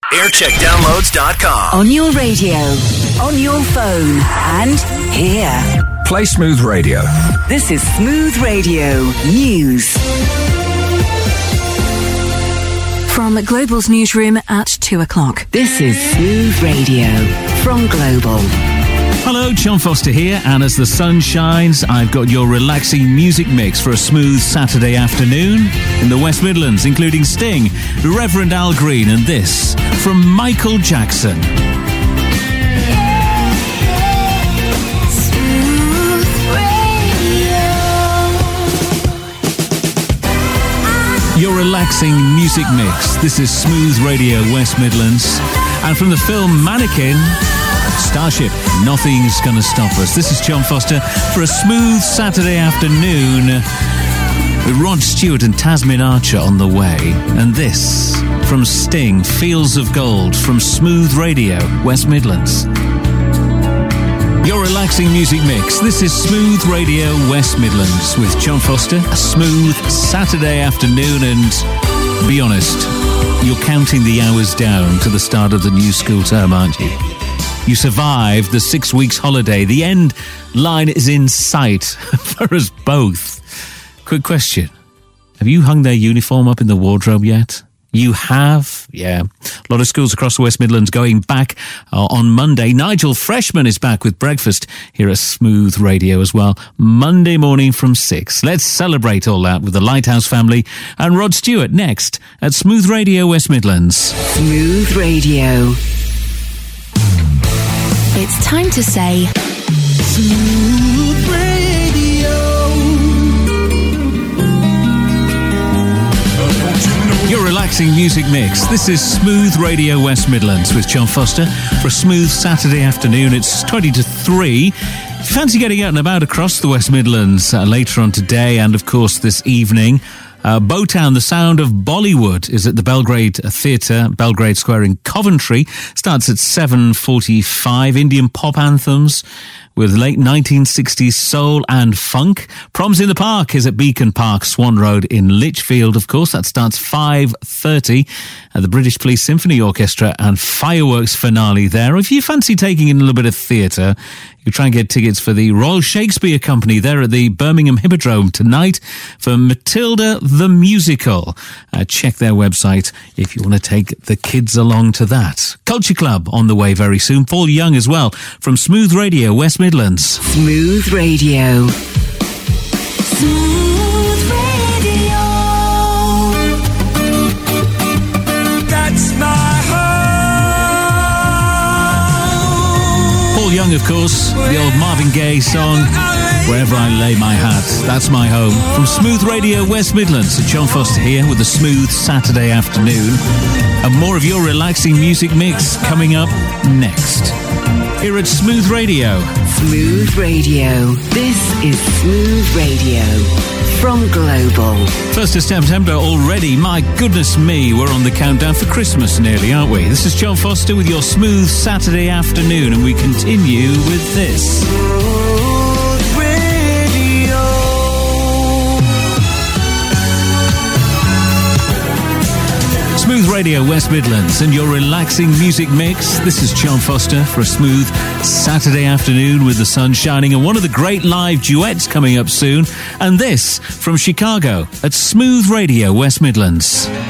aircheckdownloads.com. On your radio, on your phone, and here. Play Smooth Radio. This is Smooth Radio News. From Global's newsroom at 2 o'clock. This is Smooth Radio from Global. Hello, John Foster here, and as the sun shines, I've got your relaxing music mix for a smooth Saturday afternoon in the West Midlands, including Sting, Reverend Al Green, and this from Michael Jackson. Your relaxing music mix. This is Smooth Radio West Midlands, and from the film Mannequin, Starship, Nothing's Gonna Stop Us. This is John Foster for a smooth Saturday afternoon with Rod Stewart and Tasmin Archer on the way. And this from Sting, Fields of Gold, from Smooth Radio West Midlands. Your relaxing music mix. This is Smooth Radio West Midlands with John Foster. A smooth Saturday afternoon, and be honest, you're counting the hours down to the start of the new school term, aren't you? You survived the 6 weeks holiday. The end line is in sight for us both. Quick question. Have you hung their uniform up in the wardrobe yet? You have? Yeah. A lot of schools across the West Midlands going back on Monday. Nigel Freshman is back with breakfast here at Smooth Radio as well. Monday morning from 6. Let's celebrate all that with the Lighthouse family and Rod Stewart next at Smooth Radio West Midlands. Smooth Radio. It's time to say Smooth Radio. Your relaxing music mix. This is Smooth Radio West Midlands with John Foster for a smooth Saturday afternoon. It's 20 to 3. If you fancy getting out and about across the West Midlands later on today and, of course, this evening, Bowtown, the sound of Bollywood, is at the Belgrade Theatre, Belgrade Square in Coventry. Starts at 7:45. Indian pop anthems with late 1960s soul and funk. Proms in the Park is at Beacon Park, Swan Road in Lichfield, of course. That starts 5:30 at the British Police Symphony Orchestra, and fireworks finale there. If you fancy taking in a little bit of theatre, you try and get tickets for the Royal Shakespeare Company there at the Birmingham Hippodrome tonight for Matilda the Musical. Check their website if you want to take the kids along to that. Culture Club on the way very soon. Paul Young as well from Smooth Radio West Midlands. Smooth Radio. Smooth Radio. That's my home. Paul Young, of course, the old Marvin Gaye song, Wherever I Lay My Hat, That's My Home. From Smooth Radio West Midlands, John Foster here with a smooth Saturday afternoon. And more of your relaxing music mix coming up next. Here at Smooth Radio. Smooth Radio. This is Smooth Radio from Global. 1st of September already. My goodness me, we're on the countdown for Christmas nearly, aren't we? This is John Foster with your smooth Saturday afternoon, and we continue with this. Smooth Radio West Midlands and your relaxing music mix. This is John Foster for a smooth Saturday afternoon with the sun shining and one of the great live duets coming up soon. And this from Chicago at Smooth Radio West Midlands.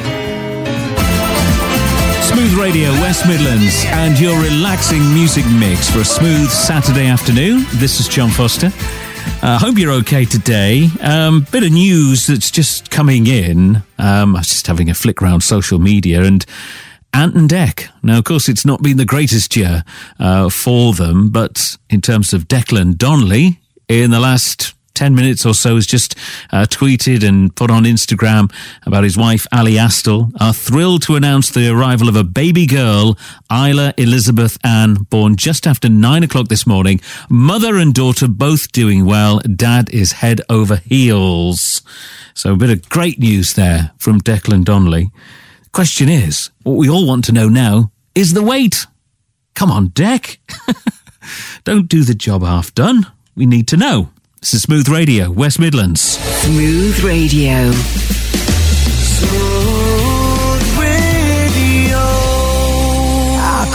Smooth Radio West Midlands and your relaxing music mix for a smooth Saturday afternoon. This is John Foster. I hope you're okay today. Bit of news that's just coming in. I was just having a flick around social media, and Ant and Dec. Now, of course, it's not been the greatest year for them, but in terms of Declan Donnelly, in the last 10 minutes or so has just tweeted and put on Instagram about his wife, Ali Astle, are thrilled to announce the arrival of a baby girl, Isla Elizabeth Ann, born just after 9 o'clock this morning. Mother and daughter both doing well. Dad is head over heels. So a bit of great news there from Declan Donnelly. Question is, what we all want to know now is the weight. Come on, Dec. Don't do the job half done. We need to know. This is Smooth Radio, West Midlands. Smooth Radio. Smooth Radio.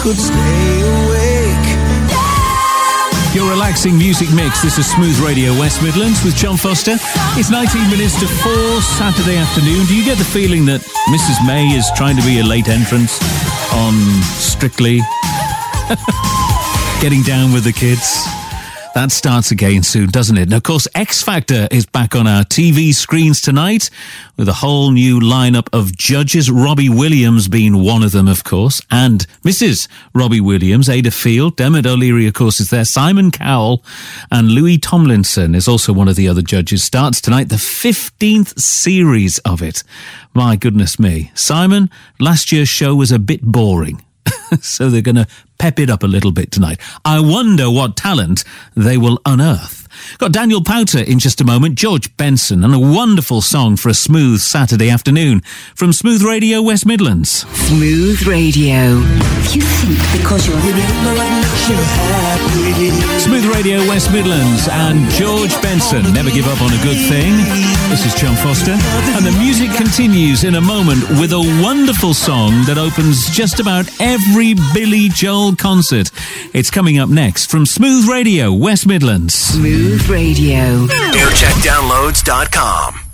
could stay awake. Your relaxing music mix. This is Smooth Radio West Midlands with John Foster. It's 19 minutes to 4 Saturday afternoon. Do you get the feeling that Mrs. May is trying to be a late entrance on Strictly? Getting down with the kids? That starts again soon, doesn't it? And of course, X Factor is back on our TV screens tonight with a whole new lineup of judges. Robbie Williams being one of them, of course, and Mrs. Robbie Williams, Ada Field, Dermot O'Leary, of course, is there. Simon Cowell and Louis Tomlinson is also one of the other judges. Starts tonight, the 15th series of it. My goodness me. Simon, last year's show was a bit boring. So they're going to pep it up a little bit tonight. I wonder what talent they will unearth. Got Daniel Powter in just a moment, George Benson, and a wonderful song for a smooth Saturday afternoon from Smooth Radio West Midlands. Smooth Radio. You think because you're Smooth Radio West Midlands and George Benson. Never give up on a good thing. This is John Foster. And the music continues in a moment with a wonderful song that opens just about every Billy Joel concert. It's coming up next from Smooth Radio West Midlands. Smooth Radio. AirCheckDownloads.com